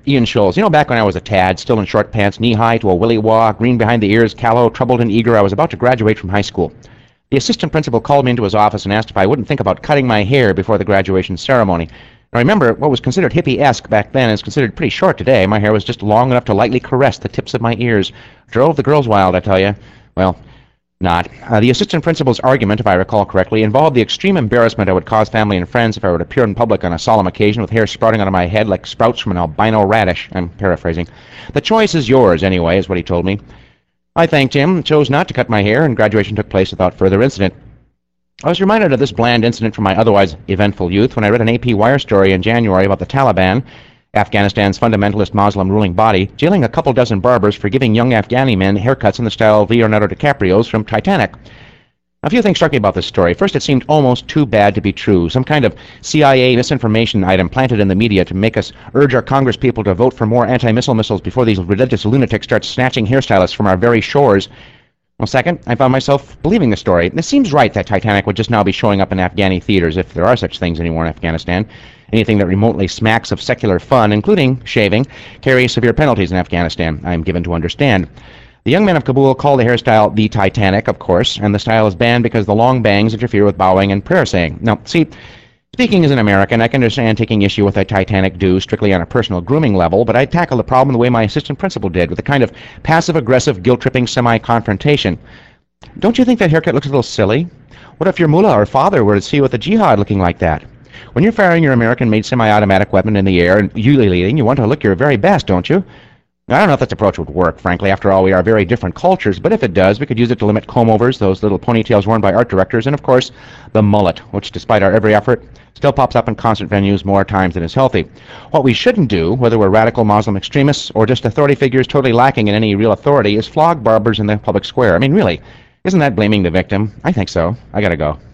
Ian Scholes. You know, back when I was a tad, still in short pants, knee-high to a willy-wah, green behind the ears, callow, troubled and eager, I was about to graduate from high school. The assistant principal called me into his office and asked if I wouldn't think about cutting my hair before the graduation ceremony. Now, remember, what was considered hippie-esque back then is considered pretty short today. My hair was just long enough to lightly caress the tips of my ears. Drove the girls wild, I tell you. Well, not. The assistant principal's argument, if I recall correctly, involved the extreme embarrassment I would cause family and friends if I were to appear in public on a solemn occasion with hair sprouting out of my head like sprouts from an albino radish. I'm paraphrasing. The choice is yours, anyway, is what he told me. I thanked him and chose not to cut my hair, and graduation took place without further incident. I was reminded of this bland incident from my otherwise eventful youth when I read an AP Wire story in January about the Taliban, Afghanistan's fundamentalist Muslim ruling body, jailing a couple dozen barbers for giving young Afghani men haircuts in the style of Leonardo DiCaprio's from Titanic. A few things struck me about this story. First, it seemed almost too bad to be true. Some kind of CIA misinformation item planted in the media to make us urge our Congress people to vote for more anti-missile missiles before these religious lunatics start snatching hairstylists from our very shores. Well, second, I found myself believing the story. It seems right that Titanic would just now be showing up in Afghani theaters, if there are such things anymore in Afghanistan. Anything that remotely smacks of secular fun, including shaving, carries severe penalties in Afghanistan, I am given to understand. The young men of Kabul call the hairstyle the Titanic, of course, and the style is banned because the long bangs interfere with bowing and prayer saying. Now, see, speaking as an American, I can understand taking issue with a Titanic do strictly on a personal grooming level, but I'd tackle the problem the way my assistant principal did, with a kind of passive-aggressive, guilt-tripping semi-confrontation. Don't you think that haircut looks a little silly? What if your mullah or father were to see you at the jihad looking like that? When you're firing your American-made semi-automatic weapon in the air and ululating, you want to look your very best, don't you? I don't know if this approach would work, frankly. After all, we are very different cultures, but if it does, we could use it to limit comb-overs, those little ponytails worn by art directors, and, of course, the mullet, which, despite our every effort, still pops up in concert venues more times than is healthy. What we shouldn't do, whether we're radical Muslim extremists or just authority figures totally lacking in any real authority, is flog barbers in the public square. I mean, really, isn't that blaming the victim? I think so. I gotta go.